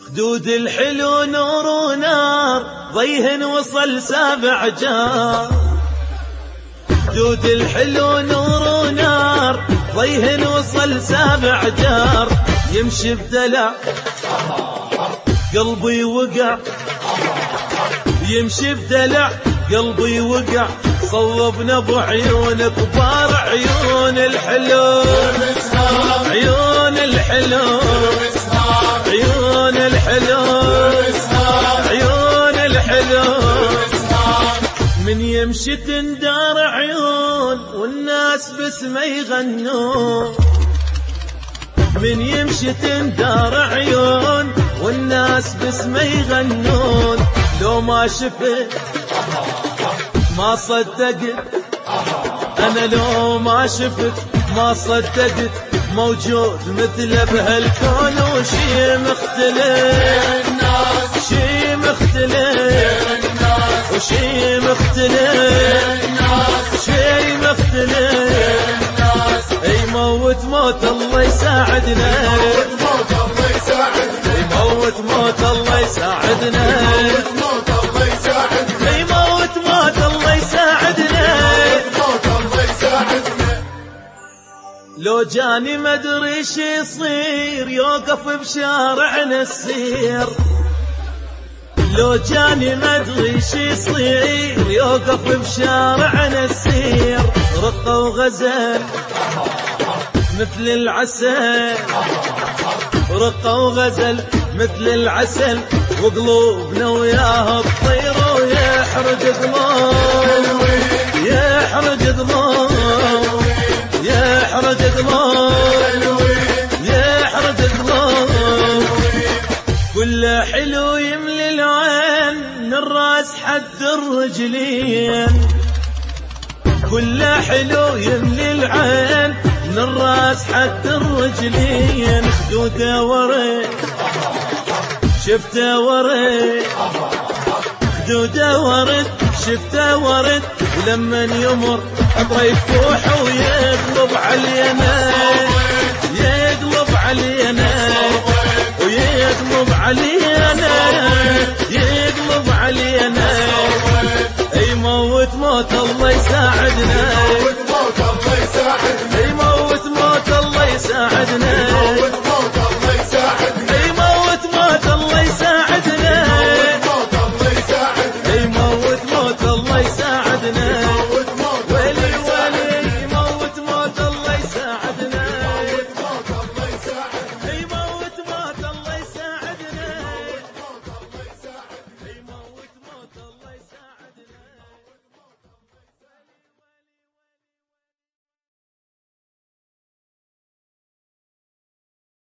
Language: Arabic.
خدود الحلو نور ونار ضيهن وصل 7 جار. خدود الحلو نور ونار ضيهن وصل 7 جار. يمشي بدلع قلبي وقع، يمشي بدلع قلبي وقع. صوبنا بعيون كبار عيون الحلو، عيون الحلو، عيون الحلو، عيون الحلو. من يمشي تندار عيون والناس باسمه يغنون. من يمشي تندار عيون والناس باسمه يغنون. لو ما شفت ما صدقت، أنا لو ما شفت ما صدقت موجود مثله بهالكون. وشي مختلف، شي مختلف، وشي مختلف، شي مختلف. يموت موت الله يساعدنا، يموت موت الله يساعدنا، يموت موت الله يساعدنا. لو جاني ما ادري شي يصير يوقف بشارعنا السير. لو جاني ما ادري شي يصير يوقف بشارعنا السير. رقة وغزل مثل العسل، رقة وغزل مثل العسل. وقلوبنا وياها تطير ويحرج قلوب، يحرج قلوب، يحرج قلوب، يحرج قلوب. كله حلو يملي العين من الراس حد الرجلين. كله حلو يملي العين من الراس حد الرجلين. خدوده ورد شفته ورد، خدوده ورد شفته ورد. ولمن يمر عطره يفوح ويقلب علينا، يقلب علينا، ويقلب علينا، يقلب علينا. يموت موت الله يساعدنا.